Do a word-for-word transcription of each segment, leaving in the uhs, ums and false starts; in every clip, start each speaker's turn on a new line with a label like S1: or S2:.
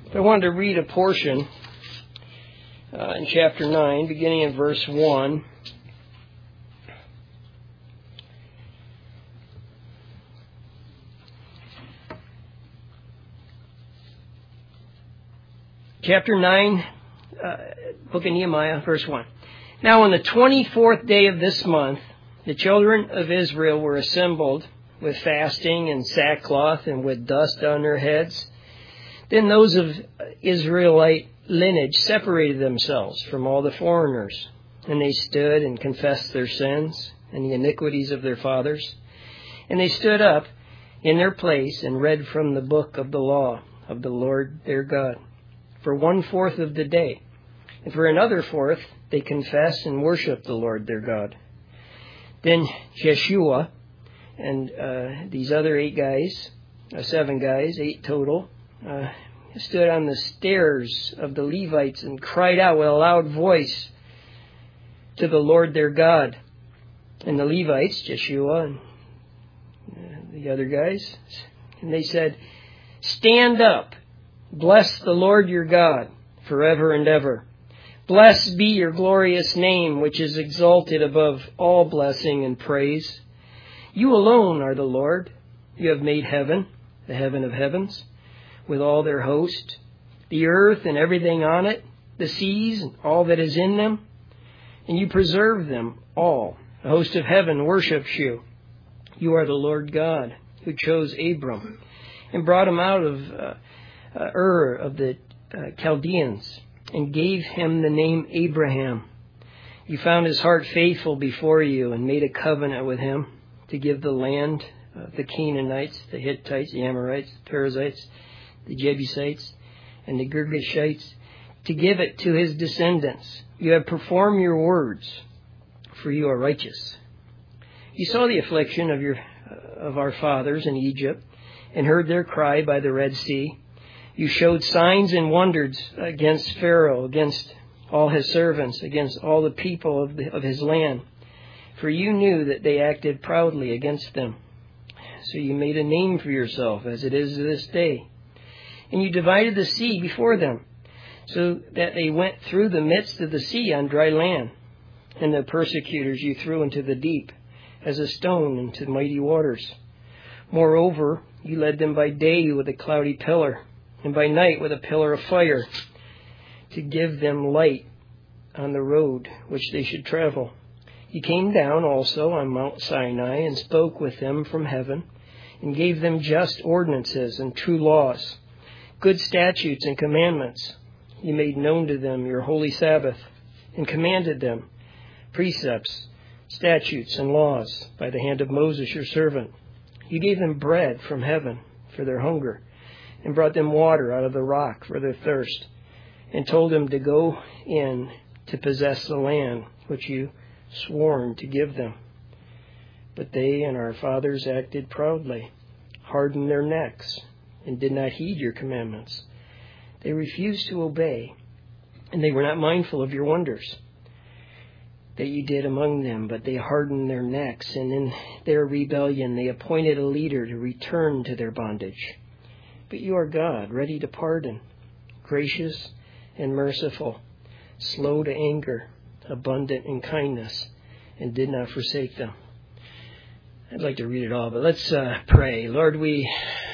S1: I wanted to read a portion uh, in chapter nine, beginning in verse one. Chapter nine, uh, book of Nehemiah, verse one. Now on the twenty-fourth day of this month, the children of Israel were assembled with fasting and sackcloth and with dust on their heads. Then those of Israelite lineage separated themselves from all the foreigners, and they stood and confessed their sins and the iniquities of their fathers. And they stood up in their place and read from the book of the law of the Lord their God for one fourth of the day. And for another fourth, they confessed and worshiped the Lord their God. Then Jeshua and uh, these other eight guys, uh, seven guys, eight total, uh, stood on the stairs of the Levites and cried out with a loud voice to the Lord their God. And the Levites, Jeshua and uh, the other guys, and they said, "Stand up, bless the Lord your God forever and ever. Blessed be your glorious name, which is exalted above all blessing and praise. You alone are the Lord. You have made heaven, the heaven of heavens, with all their host, the earth and everything on it, the seas and all that is in them, and you preserve them all. The host of heaven worships you. You are the Lord God, who chose Abram and brought him out of uh, uh, Ur of the uh, Chaldeans, and gave him the name Abraham. You found his heart faithful before you and made a covenant with him to give the land of the Canaanites, the Hittites, the Amorites, the Perizzites, the Jebusites, and the Girgashites, to give it to his descendants. You have performed your words, for you are righteous. You saw the affliction of your of our fathers in Egypt, and heard their cry by the Red Sea. You showed signs and wonders against Pharaoh, against all his servants, against all the people of, the, of his land. For you knew that they acted proudly against them. So you made a name for yourself, as it is to this day. And you divided the sea before them, so that they went through the midst of the sea on dry land. And the persecutors you threw into the deep, as a stone into mighty waters. Moreover, you led them by day with a cloudy pillar, and by night with a pillar of fire, to give them light on the road which they should travel. You came down also on Mount Sinai and spoke with them from heaven, and gave them just ordinances and true laws, good statutes and commandments. You made known to them your holy Sabbath, and commanded them precepts, statutes, and laws by the hand of Moses your servant. You gave them bread from heaven for their hunger, and brought them water out of the rock for their thirst, and told them to go in to possess the land which you sworn to give them. But they and our fathers acted proudly, hardened their necks, and did not heed your commandments. They refused to obey, and they were not mindful of your wonders that you did among them, but they hardened their necks, and in their rebellion they appointed a leader to return to their bondage. But you are God, ready to pardon, gracious and merciful, slow to anger, abundant in kindness, and did not forsake them. I'd like to read it all, but let's uh, pray. Lord, we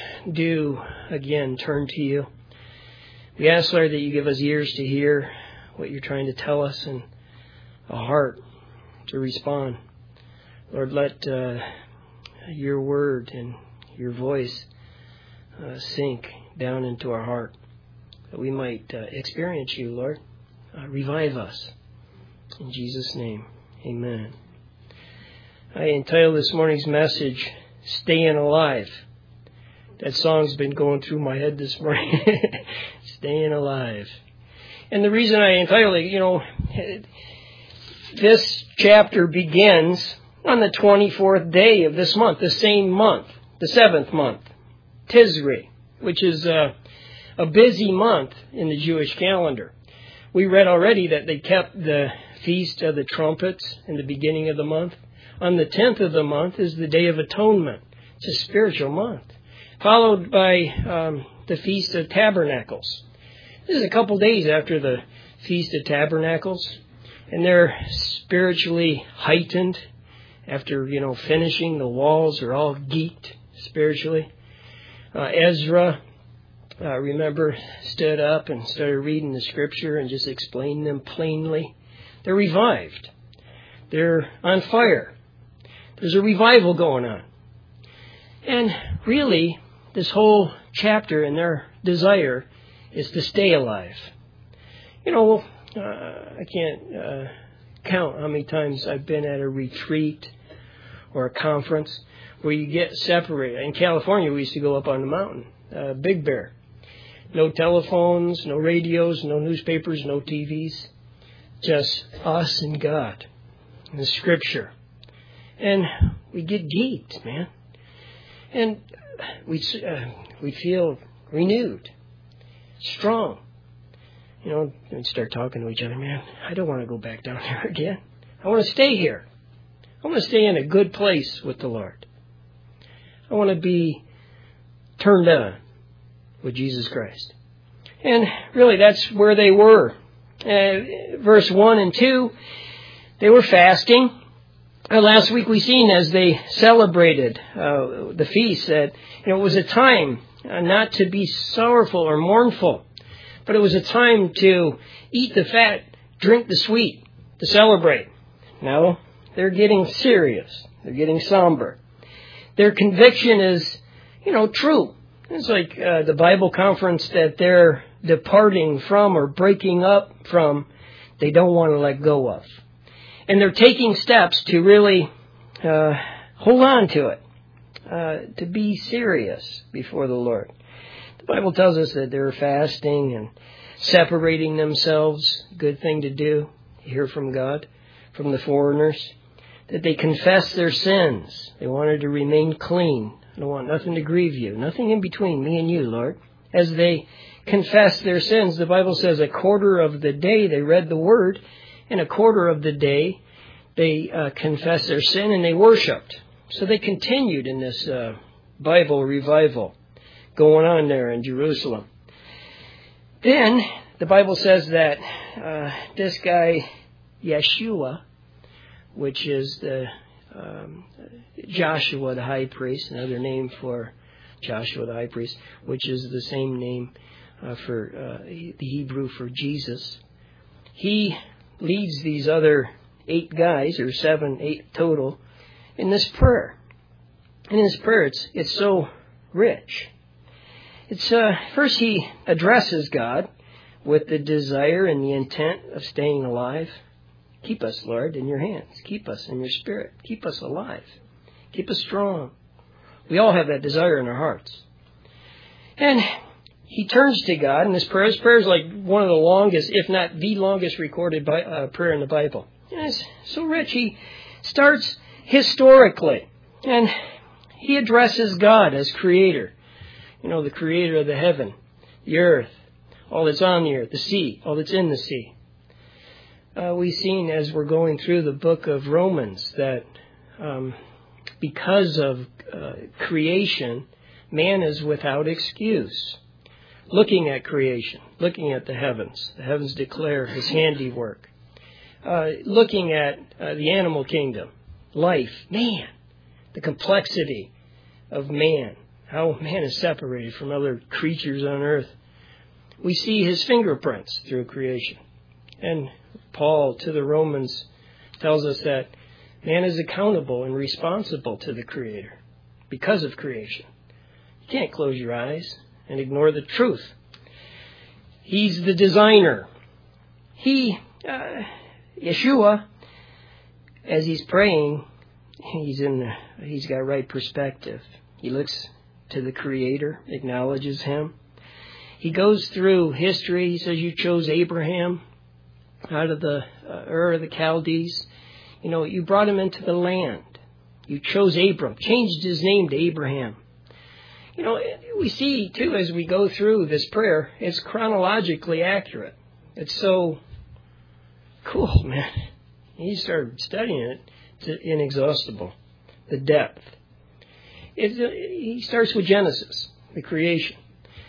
S1: do again turn to you. We ask, Lord, that you give us ears to hear what you're trying to tell us and a heart to respond. Lord, let uh, your word and your voice uh, sink down into our heart, that we might uh, experience you, Lord. Uh, revive us. In Jesus' name, amen. I entitled this morning's message, Staying Alive. That song's been going through my head this morning. Staying Alive. And the reason I entitled it, you know, this chapter begins on the twenty-fourth day of this month, the same month, the seventh month, Tisri, which is a, a busy month in the Jewish calendar. We read already that they kept the Feast of the Trumpets in the beginning of the month. On the tenth of the month is the Day of Atonement. It's a spiritual month. Followed by um, the Feast of Tabernacles. This is a couple days after the Feast of Tabernacles, and they're spiritually heightened after, you know, finishing. The walls are all geeked spiritually. Uh, Ezra, uh, remember, stood up and started reading the Scripture and just explaining them plainly. They're revived. They're on fire. There's a revival going on. And really, this whole chapter and their desire is to stay alive. You know, uh, I can't uh, count how many times I've been at a retreat or a conference where you get separated. In California, we used to go up on the mountain, uh, Big Bear. No telephones, no radios, no newspapers, no T Vs. Just us and God and the Scripture. And we get geeked, man. And we uh, we feel renewed, strong. You know, we start talking to each other, man, I don't want to go back down there again. I want to stay here. I want to stay in a good place with the Lord. I want to be turned on with Jesus Christ. And really, that's where they were. Uh, verse one and two, they were fasting. Uh, last week we seen as they celebrated uh, the feast that, you know, it was a time uh, not to be sorrowful or mournful, but it was a time to eat the fat, drink the sweet, to celebrate. No, they're getting serious. They're getting somber. Their conviction is, you know, true. It's like uh, the Bible conference that they're departing from or breaking up from, they don't want to let go of. And they're taking steps to really uh, hold on to it, uh, to be serious before the Lord. The Bible tells us that they're fasting and separating themselves, good thing to do, hear from God, from the foreigners, that they confess their sins. They wanted to remain clean. I don't want nothing to grieve you, nothing in between me and you, Lord. As they confess their sins, the Bible says a quarter of the day they read the Word, and a quarter of the day they uh, confessed their sin and they worshiped. So they continued in this uh, Bible revival going on there in Jerusalem. Then the Bible says that uh, this guy, Yeshua, which is the um, Joshua the high priest, another name for Joshua the high priest, which is the same name uh, for uh, the Hebrew for Jesus. He leads these other eight guys, or seven, eight total, in this prayer. And in this prayer, it's it's so rich. It's uh, first he addresses God with the desire and the intent of staying alive. Keep us, Lord, in your hands. Keep us in your spirit. Keep us alive. Keep us strong. We all have that desire in our hearts. And he turns to God in this prayer. This prayer is like one of the longest, if not the longest recorded by, uh, prayer in the Bible. And it's so rich. He starts historically. And he addresses God as creator. You know, the creator of the heaven, the earth, all that's on the earth, the sea, all that's in the sea. Uh, we've seen as we're going through the book of Romans that um, because of uh, creation, man is without excuse. Looking at creation, looking at the heavens. The heavens declare his handiwork. Uh, looking at uh, the animal kingdom, life, man, the complexity of man, how man is separated from other creatures on earth. We see his fingerprints through creation. And Paul to the Romans tells us that man is accountable and responsible to the Creator because of creation. You can't close your eyes and ignore the truth. He's the designer. He, uh, Yeshua, as he's praying, he's in the, he's got right perspective. He looks to the Creator, acknowledges him. He goes through history. He says, you chose Abraham out of the uh, Ur of the Chaldees. You know, you brought him into the land. You chose Abram, changed his name to Abraham. You know, we see, too, as we go through this prayer, it's chronologically accurate. It's so cool, man. You start studying it, it's inexhaustible. The depth. It's, uh, he starts with Genesis, the creation.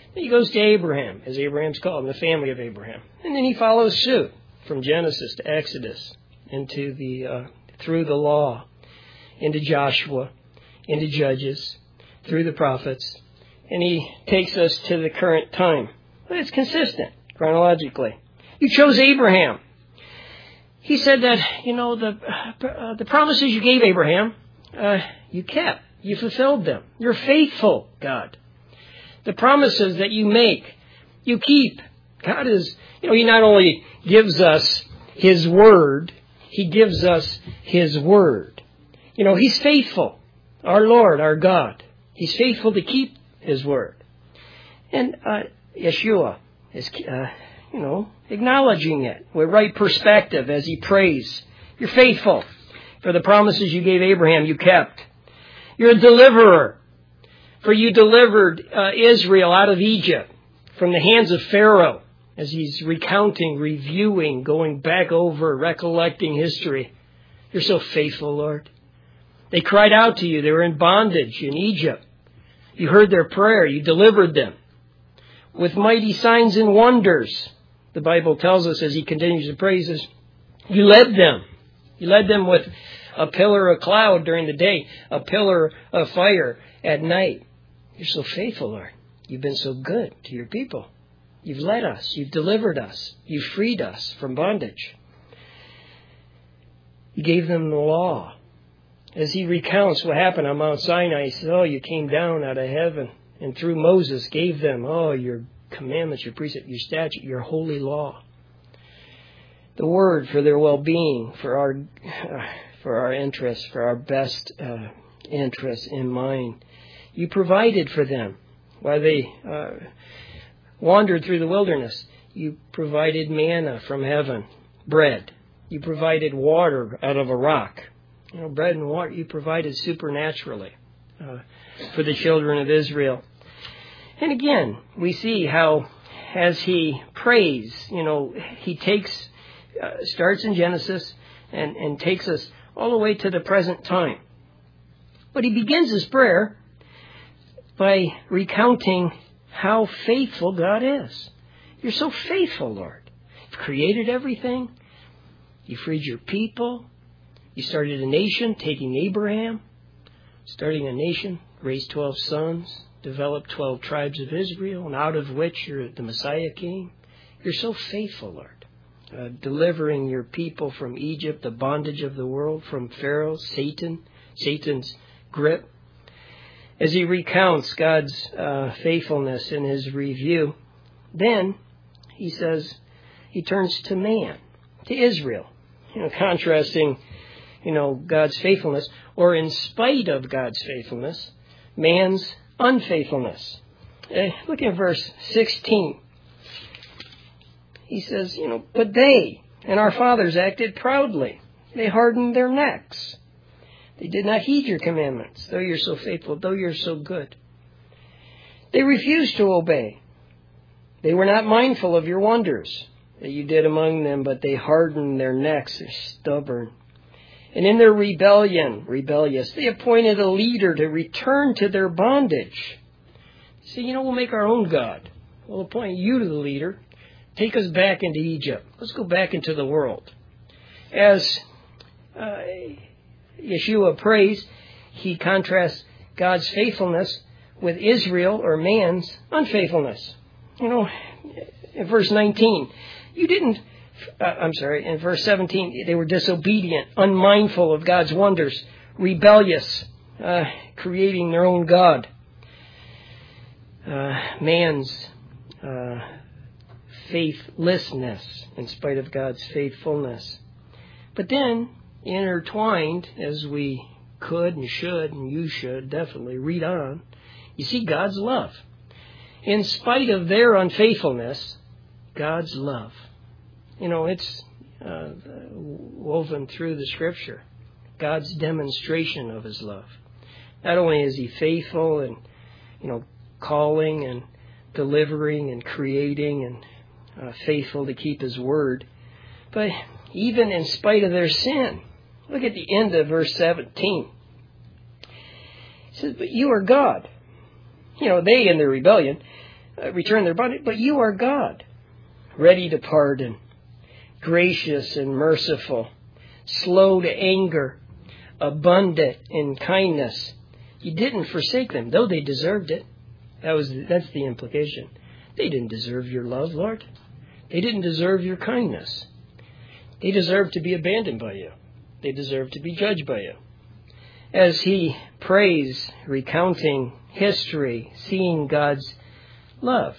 S1: He goes to Abraham, as Abraham's called, in the family of Abraham. And then he follows suit from Genesis to Exodus, into the uh, through the law, into Joshua, into Judges, through the prophets. And he takes us to the current time. But it's consistent, chronologically. You chose Abraham. He said that, you know, the uh, the promises you gave Abraham, uh, you kept. You fulfilled them. You're faithful, God. The promises that you make, you keep. God is, you know, He not only gives us His Word, He gives us His Word. You know, He's faithful. Our Lord, our God. He's faithful to keep His Word. And uh, Yeshua is, uh, you know, acknowledging it with right perspective as He prays. You're faithful. For the promises you gave Abraham, you kept. You're a deliverer. For you delivered uh, Israel out of Egypt from the hands of Pharaoh, as he's recounting, reviewing, going back over, recollecting history. You're so faithful, Lord. They cried out to you. They were in bondage in Egypt. You heard their prayer. You delivered them with mighty signs and wonders. The Bible tells us, as he continues to praise us, you led them. You led them with a pillar of cloud during the day, a pillar of fire at night. You're so faithful, Lord. You've been so good to your people. You've led us. You've delivered us. You've freed us from bondage. You gave them the law. As he recounts what happened on Mount Sinai, he says, oh, you came down out of heaven and through Moses gave them, oh, your commandments, your precepts, your statute, your holy law. The word for their well-being, for our uh, for our interests, for our best uh, interests in mind. You provided for them while they uh, wandered through the wilderness. You provided manna from heaven, bread. You provided water out of a rock. You know, bread and water you provided supernaturally uh, for the children of Israel. And again, we see how, as he prays, you know, he takes, uh, starts in Genesis and, and takes us all the way to the present time. But he begins his prayer by recounting how faithful God is. You're so faithful, Lord. You've created everything. You freed your people. You started a nation, taking Abraham, starting a nation, raised twelve sons, developed twelve tribes of Israel, and out of which you're, the Messiah came. You're so faithful, Lord. Uh, delivering your people from Egypt, the bondage of the world, from Pharaoh, Satan, Satan's grip. As he recounts God's uh, faithfulness in his review, then he says he turns to man, to Israel, you know, contrasting, you know, God's faithfulness, or in spite of God's faithfulness, man's unfaithfulness. Uh, look at verse sixteen. He says, you know, but they and our fathers acted proudly. They hardened their necks. They did not heed your commandments, though you're so faithful, though you're so good. They refused to obey. They were not mindful of your wonders that you did among them, but they hardened their necks. They're stubborn. And in their rebellion, rebellious, they appointed a leader to return to their bondage. See, you know, we'll make our own God. We'll appoint you to the leader. Take us back into Egypt. Let's go back into the world. As uh, Yeshua prays, he contrasts God's faithfulness with Israel, or man's, unfaithfulness. You know, in verse nineteen, you didn't, uh, I'm sorry, in verse seventeen, they were disobedient, unmindful of God's wonders, rebellious, uh, creating their own God. Uh, man's uh, faithlessness in spite of God's faithfulness. But then, intertwined, as we could and should, and you should definitely read on, you see God's love. In spite of their unfaithfulness, God's love. You know, it's uh, woven through the Scripture. God's demonstration of His love. Not only is He faithful and, you know, calling and delivering and creating and uh, faithful to keep His word, but even in spite of their sin. Look at the end of verse seventeen. It says, but you are God. You know, they in their rebellion uh, return their body. But you are God, ready to pardon, gracious and merciful, slow to anger, abundant in kindness. You didn't forsake them, though they deserved it. That was that's the implication. They didn't deserve your love, Lord. They didn't deserve your kindness. They deserved to be abandoned by you. They deserved to be judged by you. As he prays, recounting history, seeing God's love,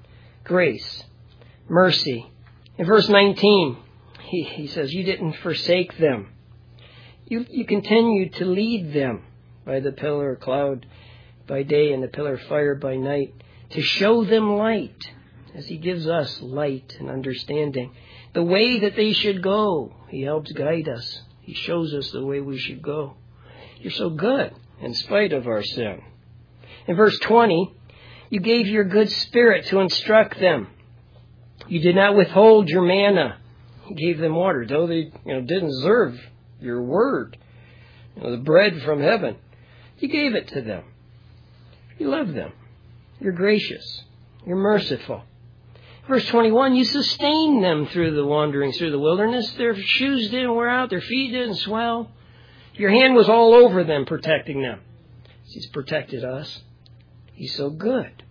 S1: grace, mercy. In verse nineteen, he, he says, you didn't forsake them. You, you continued to lead them by the pillar of cloud by day and the pillar of fire by night, to show them light, as he gives us light and understanding. The way that they should go, he helps guide us. He shows us the way we should go. You're so good in spite of our sin. In verse twenty, you gave your good spirit to instruct them. You did not withhold your manna. You gave them water, though they you know, didn't deserve your word, you know, the bread from heaven. You gave it to them. You love them. You're gracious. You're merciful. Verse twenty-one, you sustained them through the wanderings through the wilderness. Their shoes didn't wear out. Their feet didn't swell. Your hand was all over them, protecting them. He's protected us. He's so good.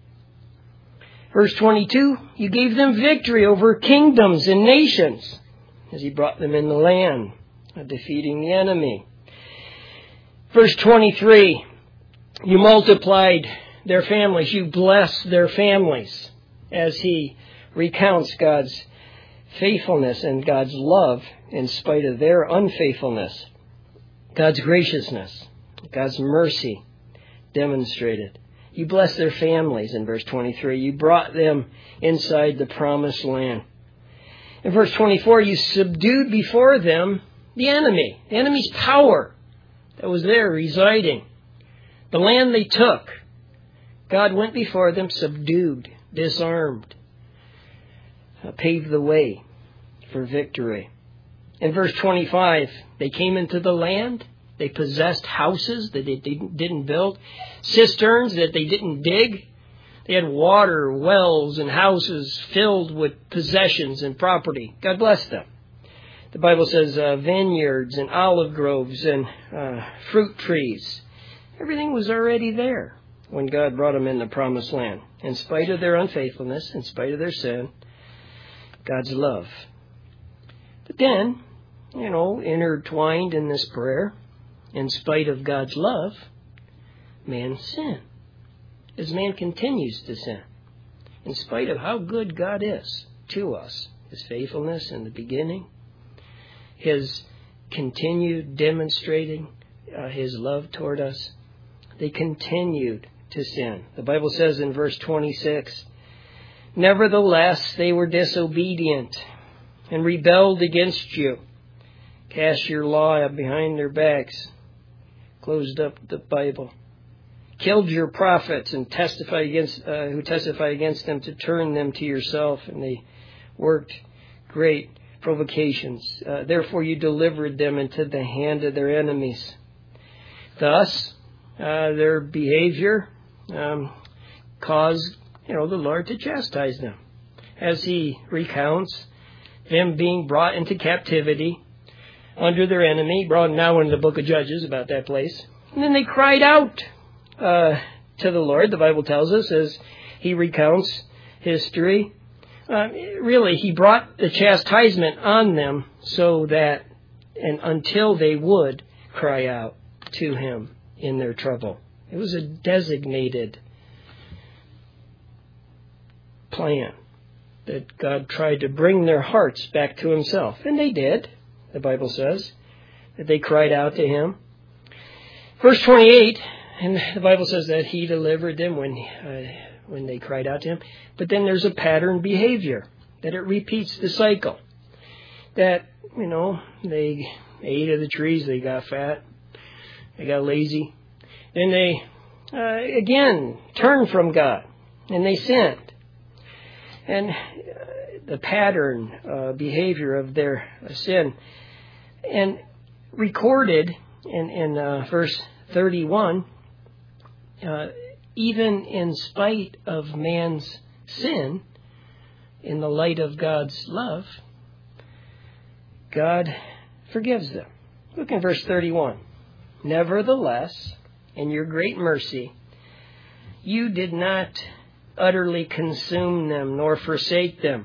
S1: Verse twenty-two, you gave them victory over kingdoms and nations as he brought them in the land, defeating the enemy. Verse twenty-three, you multiplied their families. You blessed their families as he recounts God's faithfulness and God's love in spite of their unfaithfulness. God's graciousness, God's mercy demonstrated. You blessed their families in verse twenty-three. You brought them inside the promised land. In verse twenty-four, you subdued before them the enemy, the enemy's power that was there residing. The land they took, God went before them, subdued, disarmed, uh, paved the way for victory. In verse twenty-five, they came into the land. They possessed houses that they didn't build, cisterns that they didn't dig. They had water, wells, and houses filled with possessions and property. God blessed them. The Bible says uh, vineyards and olive groves and uh, fruit trees. Everything was already there when God brought them in the promised land. In spite of their unfaithfulness, in spite of their sin, God's love. But then, you know, intertwined in this prayer, in spite of God's love, man's sin. As man continues to sin, in spite of how good God is to us, his faithfulness in the beginning, his continued demonstrating uh, his love toward us, they continued to sin. The Bible says in verse twenty-six, nevertheless, they were disobedient and rebelled against you, cast your law behind their backs, closed up the Bible, killed your prophets and testify against uh, who testify against them to turn them to yourself, and they worked great provocations. Uh, therefore, you delivered them into the hand of their enemies. Thus, uh, their behavior um, caused, you know, the Lord to chastise them, as He recounts them being brought into captivity under their enemy, brought now into the book of Judges about that place. And then they cried out uh, to the Lord, the Bible tells us, as he recounts history. Uh, really, he brought the chastisement on them so that, and until they would cry out to him in their trouble. It was a designated plan that God tried to bring their hearts back to himself. And they did. The Bible says that they cried out to him. Verse twenty-eight, and the Bible says that he delivered them when uh, when they cried out to him. But then there's a pattern behavior, that it repeats the cycle. That, you know, they ate of the trees, they got fat, they got lazy. Then they, uh, again, turned from God, and they sinned. And the pattern uh, behavior of their uh, sin, and recorded in, in uh, verse thirty-one, uh, even in spite of man's sin in the light of God's love, God forgives them. Look in verse thirty-one. Nevertheless, in your great mercy, you did not utterly consume them nor forsake them.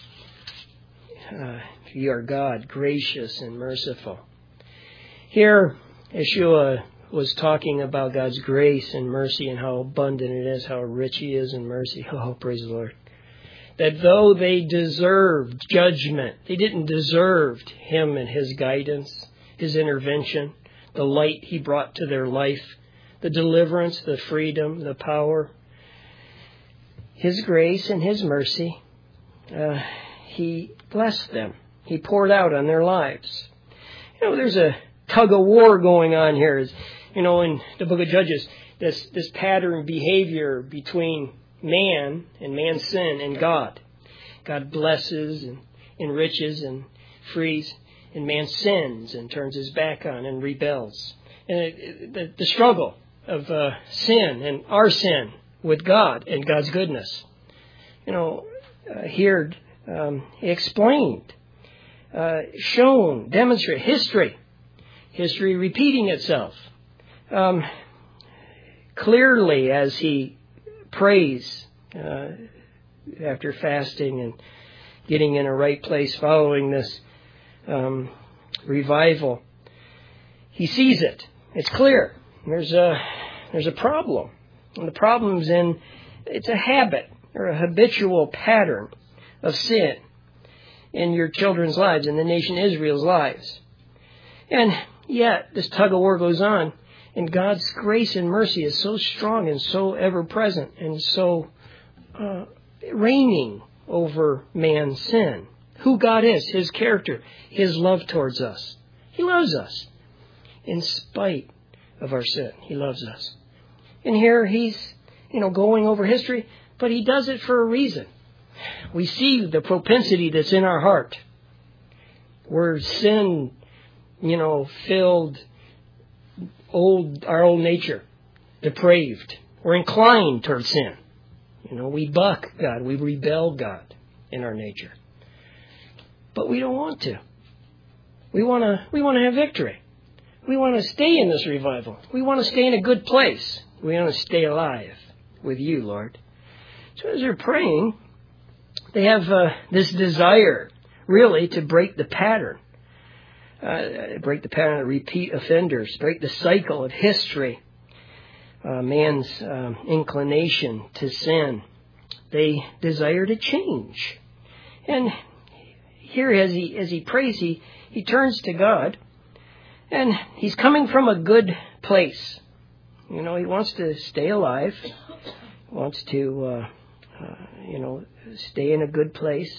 S1: Uh, you are God, gracious and merciful. Here, Yeshua was talking about God's grace and mercy and how abundant it is, how rich He is in mercy. Oh, praise the Lord. That though they deserved judgment, they didn't deserve Him and His guidance, His intervention, the light He brought to their life, the deliverance, the freedom, the power. His grace and His mercy, uh, He blessed them. He poured out on their lives. You know, there's a tug of war going on here. As, you know, in the book of Judges, this, this pattern behavior between man and man's sin and God. God blesses and enriches and frees, and man sins and turns his back on and rebels. And it, it, the, the struggle of uh, sin and our sin with God and God's goodness. You know, uh, here um, explained, uh, shown, demonstrated, history. History repeating itself. Um, clearly as he prays uh, after fasting and getting in a right place following this um, revival, he sees it. It's clear. There's a there's a problem. And the problem's in, it's a habit or a habitual pattern of sin in your children's lives, in the nation Israel's lives. And yet, this tug of war goes on, and God's grace and mercy is so strong and so ever-present and so uh, reigning over man's sin. Who God is, His character, His love towards us. He loves us. In spite of our sin, He loves us. And here He's, you know, going over history, but He does it for a reason. We see the propensity that's in our heart. We're sin, you know, filled, old, our old nature, depraved. We're inclined towards sin. You know, we buck God. We rebel God in our nature. But we don't want to. We want to, we want to have victory. We want to stay in this revival. We want to stay in a good place. We want to stay alive with You, Lord. So as they're praying, they have uh, this desire, really, to break the pattern. Uh, break the pattern of repeat offenders. Break the cycle of history. Uh, man's um, inclination to sin. They desire to change. And here as he, as he prays, he, he turns to God. And he's coming from a good place. You know, he wants to stay alive. He wants to, uh, uh, you know, stay in a good place.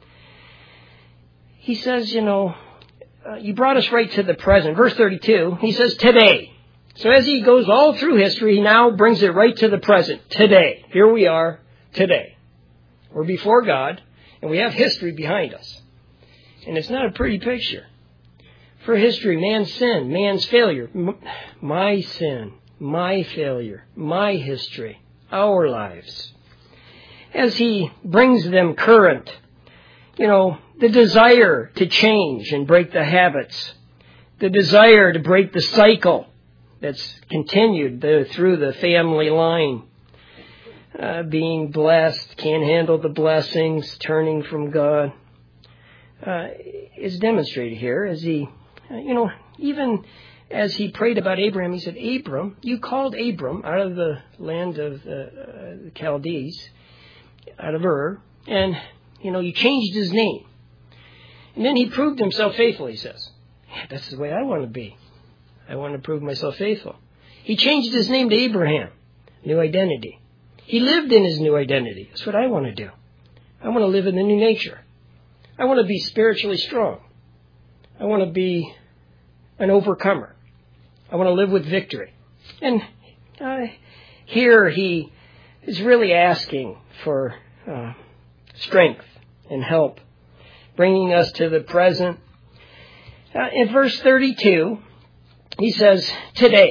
S1: He says, you know, uh, you brought us right to the present. Verse thirty-two, he says, today. So as he goes all through history, he now brings it right to the present. Today. Here we are, today. We're before God, and we have history behind us. And it's not a pretty picture. For history, man's sin, man's failure, my sin, my failure, my history, our lives. As he brings them current, you know, the desire to change and break the habits, the desire to break the cycle that's continued the, through the family line, uh, being blessed, can't handle the blessings, turning from God, uh, is demonstrated here as he, uh, you know, even as he prayed about Abraham, he said, Abram, you called Abram out of the land of uh, uh, the Chaldees, out of Ur, and, you know, you changed his name. And then he proved himself faithful, he says. Yeah, that's the way I want to be. I want to prove myself faithful. He changed his name to Abraham, new identity. He lived in his new identity. That's what I want to do. I want to live in the new nature. I want to be spiritually strong. I want to be an overcomer. I want to live with victory. And uh, here he is really asking for uh, strength and help, bringing us to the present. Uh, in verse thirty-two, he says, today.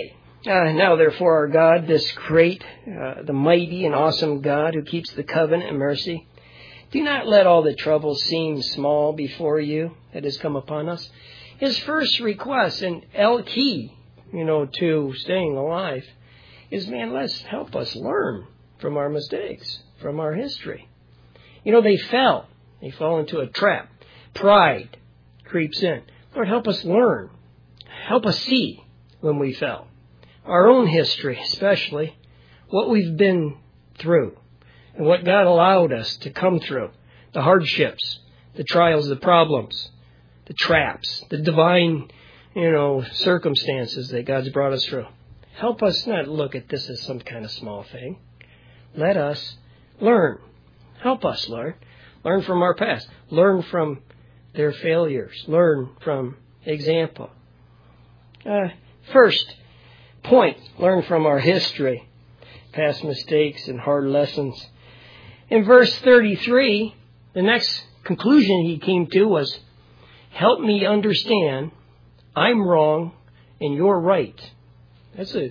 S1: Uh, now, therefore, our God, this great, uh, the mighty and awesome God who keeps the covenant and mercy, do not let all the troubles seem small before you that has come upon us. His first request and L key, you know, to staying alive is, man, let's help us learn from our mistakes, from our history. You know, they fell. They fall into a trap. Pride creeps in. Lord, help us learn. Help us see when we fell. Our own history, especially, what we've been through and what God allowed us to come through, the hardships, the trials, the problems, the traps, the divine, you know, circumstances that God's brought us through. Help us not look at this as some kind of small thing. Let us learn. Help us, Lord. Learn from our past. Learn from their failures. Learn from example. Uh, first point, learn from our history, past mistakes and hard lessons. In verse thirty-three, the next conclusion he came to was, help me understand I'm wrong and you're right. That's a,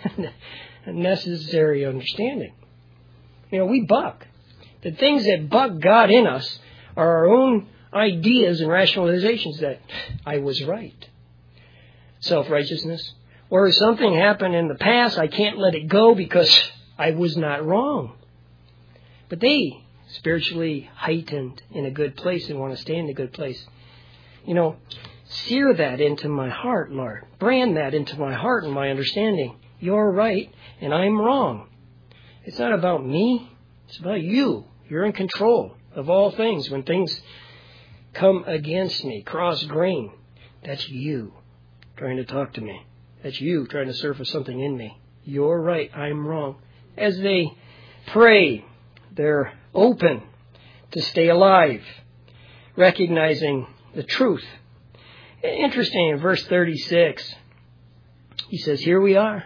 S1: a necessary understanding. You know, we buck. The things that buck God in us are our own ideas and rationalizations that I was right. Self-righteousness. Or something happened in the past, I can't let it go because I was not wrong. But they spiritually heightened in a good place and want to stay in a good place. You know, sear that into my heart, Lord. Brand that into my heart and my understanding. You're right and I'm wrong. It's not about me. It's about you. You're in control of all things. When things come against me, cross grain, that's you trying to talk to me. That's you trying to surface something in me. You're right. I'm wrong. As they pray, they're open to stay alive, recognizing the truth. Interesting, in verse thirty-six, he says, here we are,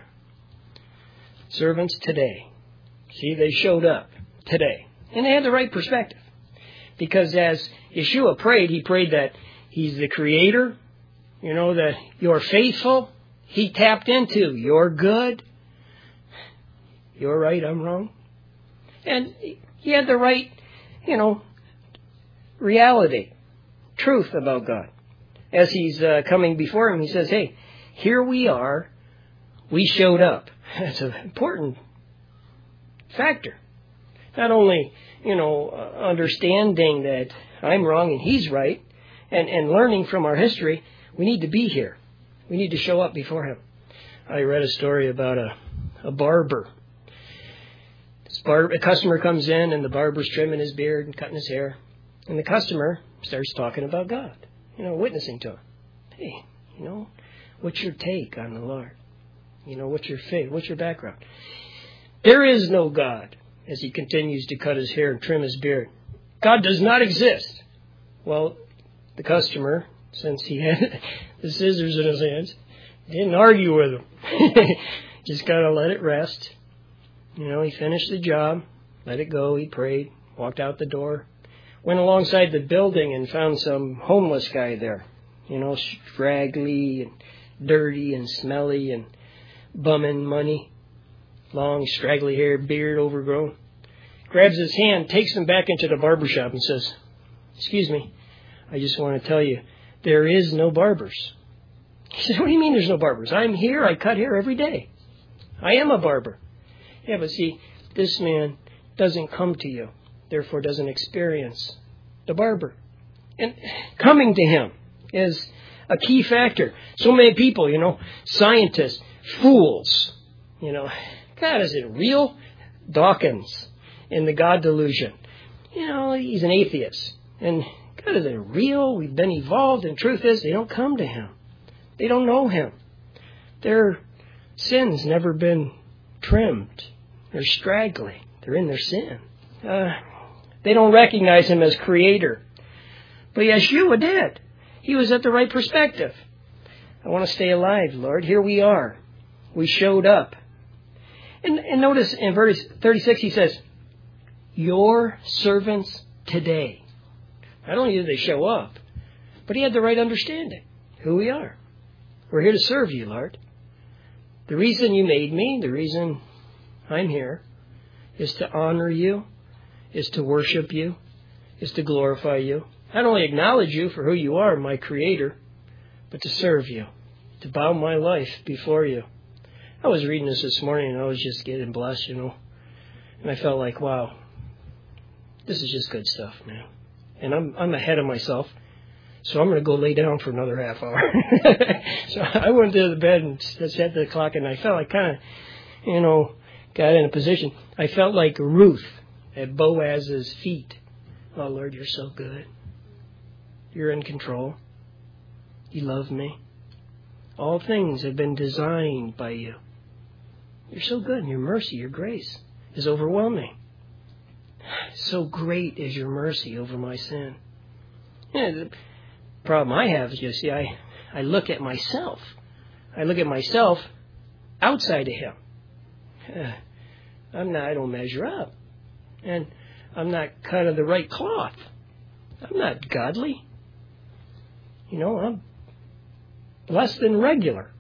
S1: servants today. See, they showed up today. And they had the right perspective. Because as Yeshua prayed, he prayed that he's the creator, you know, that you're faithful. He tapped into, you're good. You're right, I'm wrong. And he had the right, you know, reality, truth about God. As he's uh, coming before him, he says, hey, here we are. We showed up. That's an important factor. Not only, you know, uh, understanding that I'm wrong and he's right, and, and learning from our history, we need to be here. We need to show up before him. I read a story about a, a barber. This bar, a customer comes in and the barber's trimming his beard and cutting his hair. And the customer starts talking about God, you know, witnessing to him. Hey, you know, what's your take on the Lord? You know, what's your faith? What's your background? There is no God, as he continues to cut his hair and trim his beard. God does not exist. Well, the customer, since he had the scissors in his hands, didn't argue with him. Just kind of let it rest. You know, he finished the job, let it go, he prayed, walked out the door, went alongside the building and found some homeless guy there. You know, straggly and dirty and smelly and bumming money. Long, straggly hair, beard overgrown. Grabs his hand, takes him back into the barber shop and says, excuse me, I just want to tell you, there is no barbers. He said, what do you mean there's no barbers? I'm here, I cut hair every day. I am a barber. Yeah, but see, this man doesn't come to you, therefore doesn't experience the barber. And coming to him is a key factor. So many people, you know, scientists, fools, you know, God, is it real? Dawkins in the God Delusion. You know, he's an atheist. And God, is it real? We've been evolved. And truth is, they don't come to him. They don't know him. Their sin's never been trimmed. They're straggly. They're in their sin. Uh, they don't recognize him as creator. But Yeshua did. He was at the right perspective. I want to stay alive, Lord. Here we are. We showed up. And, and notice in verse thirty-six, he says, your servants today. Not only did they show up, but he had the right understanding. Who we are. We're here to serve you, Lord. The reason you made me, the reason I'm here, is to honor you, is to worship you, is to glorify you. Not only acknowledge you for who you are, my Creator, but to serve you, to bow my life before you. I was reading this this morning and I was just getting blessed, you know. And I felt like, wow, this is just good stuff, man. And I'm I'm ahead of myself. So I'm going to go lay down for another half hour. So I went to the bed and set the clock, and I felt like kind of, you know, got in a position. I felt like Ruth at Boaz's feet. Oh, Lord, you're so good. You're in control. You love me. All things have been designed by you. You're so good, and your mercy, your grace is overwhelming. So great is your mercy over my sin. Yeah, the problem I have is, you see, I, I look at myself. I look at myself outside of Him. Uh, I'm not, I don't measure up. And I'm not cut of the right cloth. I'm not godly. You know, I'm less than regular.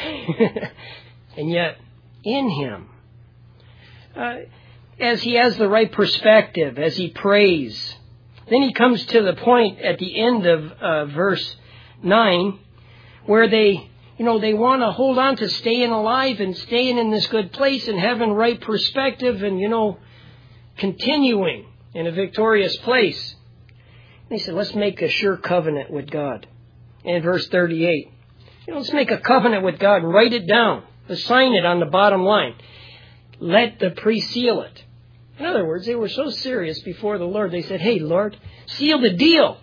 S1: And yet, in Him, uh, as He has the right perspective, as He prays, then He comes to the point at the end of uh, verse nine where they, you know, they want to hold on to staying alive and staying in this good place and having right perspective and, you know, continuing in a victorious place. And He said, let's make a sure covenant with God. And in verse thirty-eight, you know, let's make a covenant with God and write it down. Let's sign it on the bottom line. Let the priest seal it. In other words, they were so serious before the Lord, they said, hey, Lord, seal the deal.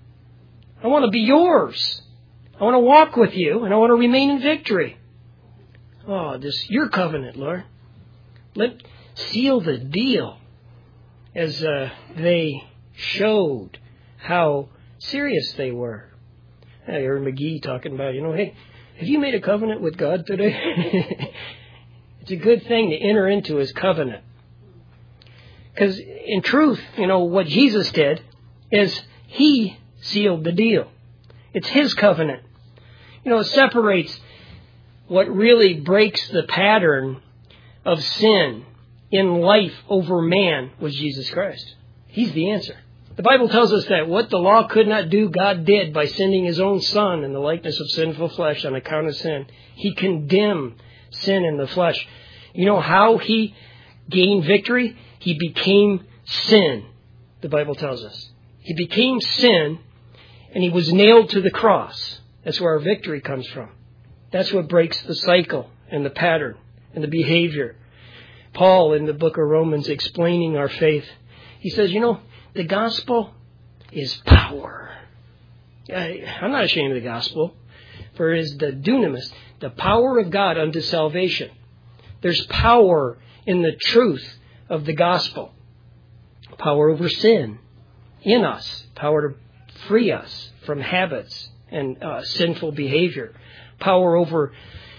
S1: I want to be yours. I want to walk with you, and I want to remain in victory. Oh, this your covenant, Lord. Let seal the deal. As uh, they showed how serious they were. I heard McGee talking about, you know, hey, have you made a covenant with God today? It's a good thing to enter into His covenant. Because in truth, you know, what Jesus did is He sealed the deal. It's His covenant. You know, it separates what really breaks the pattern of sin in life over man was Jesus Christ. He's the answer. The Bible tells us that what the law could not do, God did by sending His own Son in the likeness of sinful flesh on account of sin. He condemned sin in the flesh. You know how He gained victory? He became sin, the Bible tells us. He became sin, and He was nailed to the cross. That's where our victory comes from. That's what breaks the cycle and the pattern and the behavior. Paul, in the book of Romans, explaining our faith, he says, you know, the gospel is power. I, I'm not ashamed of the gospel, for it is the dunamis, the power of God unto salvation. There's power in the truth of the gospel. Power over sin in us. Power to free us from habits and uh, sinful behavior. Power over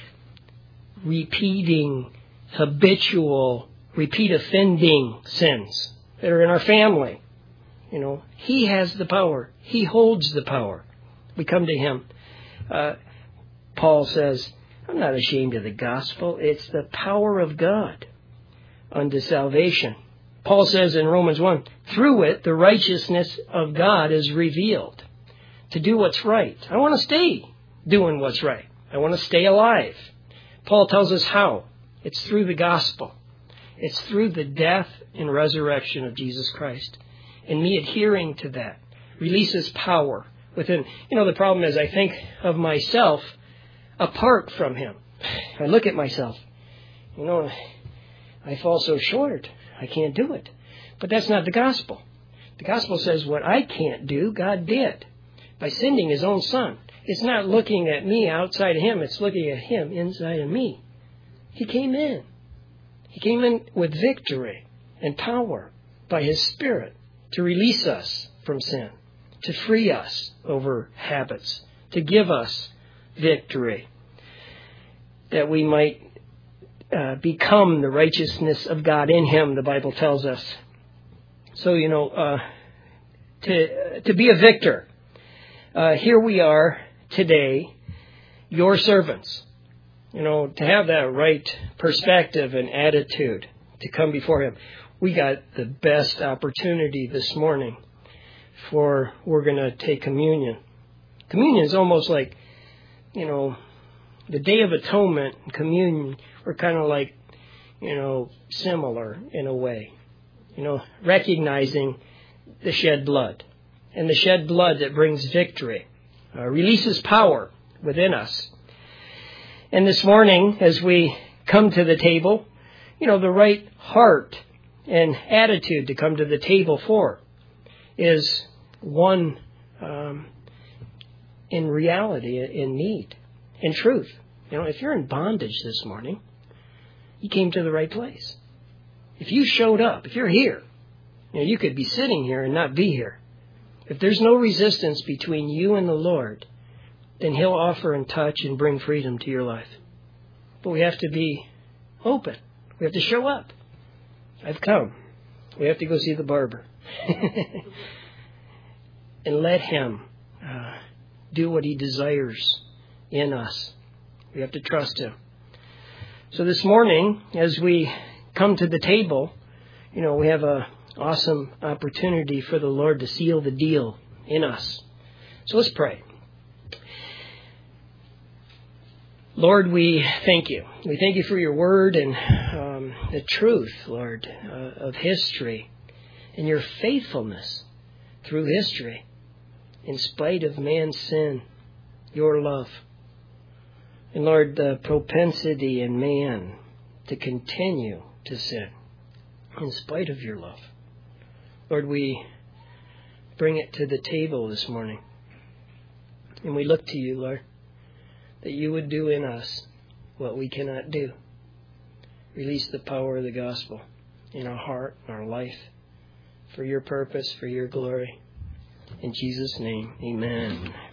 S1: repeating, habitual, repeat offending sins that are in our family. You know, He has the power. He holds the power. We come to Him. Uh, Paul says, I'm not ashamed of the gospel. It's the power of God unto salvation. Paul says in Romans one, through it, the righteousness of God is revealed. To do what's right. I want to stay doing what's right. I want to stay alive. Paul tells us how. It's through the gospel. It's through the death and resurrection of Jesus Christ. And me adhering to that releases power within. You know, the problem is I think of myself apart from Him. I look at myself. You know, I fall so short. I can't do it. But that's not the gospel. The gospel says what I can't do, God did by sending His own Son. It's not looking at me outside of Him. It's looking at Him inside of me. He came in. He came in with victory and power by His Spirit to release us from sin, to free us over habits, to give us victory, that we might uh, become the righteousness of God in Him, the Bible tells us. So, you know, uh, to to be a victor, uh, here we are today, your servants. you know, to have that right perspective and attitude to come before Him. We got the best opportunity this morning for we're going to take communion. Communion is almost like, you know, the Day of Atonement and communion were kind of like, you know, similar in a way. You know, recognizing the shed blood. And the shed blood that brings victory, uh, releases power within us. And this morning, as we come to the table, you know, the right heart and attitude to come to the table for is one um, in reality, in need, in truth. You know, if you're in bondage this morning, you came to the right place. If you showed up, if you're here, you know, you could be sitting here and not be here. If there's no resistance between you and the Lord, then He'll offer and touch and bring freedom to your life. But we have to be open. We have to show up. I've come. We have to go see the barber. And let Him uh, do what He desires in us. We have to trust Him. So this morning, as we come to the table, you know, we have a awesome opportunity for the Lord to seal the deal in us. So let's pray. Lord, we thank You. We thank You for Your word and um, the truth, Lord, uh, of history and Your faithfulness through history. In spite of man's sin, Your love. And Lord, the propensity in man to continue to sin in spite of Your love. Lord, we bring it to the table this morning. And we look to You, Lord, that You would do in us what we cannot do. Release the power of the gospel in our heart, in our life, for Your purpose, for Your glory. In Jesus' name, amen.